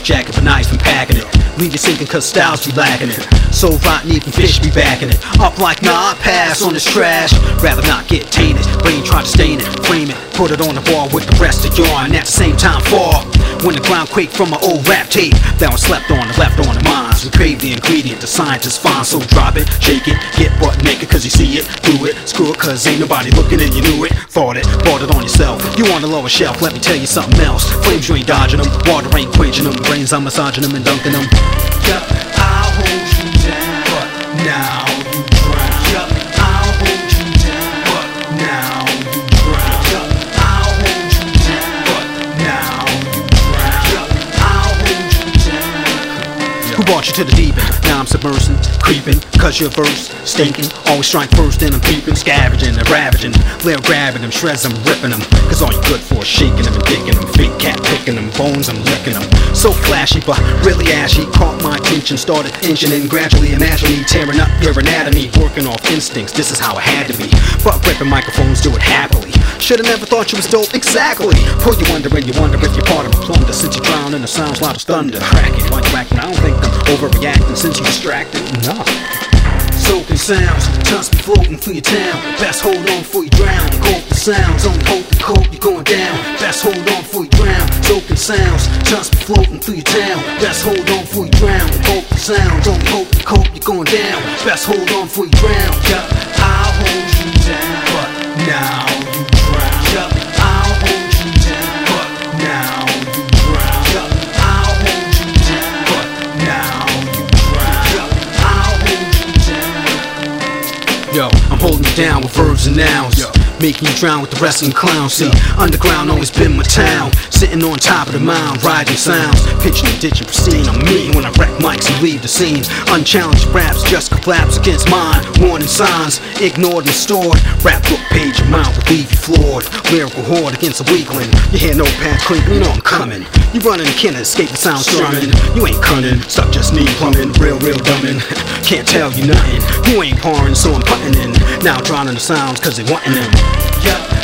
jacket, but knives been packing it. Leave you sinking cause styles be lacking it. So rotten even fish be backing it. Up like nah, I pass on this trash. Rather not get tainted. Brain try to stain it, frame it, put it on the bar with the rest of yarn. At the same time fall. When the ground quaked from my old rap tape that was slept on and left on the minds. We crave the ingredient the scientists find. So drop it, shake it, get butt naked cause you see it. Do it, screw it cause ain't nobody looking and you knew it. Thought it, bought it on yourself. You on the lower shelf, let me tell you something else. Flames you ain't dodging them, water ain't quenching them. Brains I'm massaging them and dunking them. Yup, I'll hold you down, but now you drown. Yup, I'll hold you down, but now you drown. Yup, I'll hold you down, but now you drown. Yup, I'll hold you down. Who brought you to the deep end? Now I'm submersing, creeping, cause your verse stinking. Always strike first, then I'm peeping, scavenging and ravaging. Lair grabbing them, shreds I'm ripping them. Cause all you good for is shaking them and digging them. Big cat picking them, bones I'm licking them. So flashy, but really ashy. Caught my attention, started inching in. Gradually imagine me tearing up your anatomy. Working off instincts, this is how it had to be. Fuck ripping microphones, do it happily. Should've never thought you was dope, exactly. Pull you under and you wonder if you're part of a plunder. Since you drown in the sounds loud as thunder. Cracking while you're acting, I don't think I'm overreacting since you distracted. No. Soaking sounds, tongues be floating through your town. Best hold on before you drown. Cope the sounds, only hope the cope you're going down. Best hold on before you drown. Soaking sounds, tongues be floating through your town. Best hold on before you drown. Cope the sounds, only hope the cope you're going down. Best hold on before you drown. Yup, I'll hold you down, but now you drown. Yup, I'll hold you down, but now you drown. Yup, I'll hold you down, but now you drown. Yup, I'll hold you down. Yo, I'm holding you down with verbs and nouns. Yo, making you drown with the wrestling clowns. See, underground always been my town. Sitting on top of the mound, riding sounds. Pitching and ditching pristine. I'm mean when I wreck mics and leave the scene. Unchallenged raps just collapse against mine. Warning signs, ignored and stored. Rap book page amount will leave you floored. Lyrical horde against a weakling. You hear notepad clinking, you know I'm coming. You running and can't escape the sound strumming. You ain't cunning, stuff just need plumbing. Real dumbing. Can't tell you nothing. You ain't pouring, so I'm putting in. Now drowning the sounds cause they wantin' them. Yup,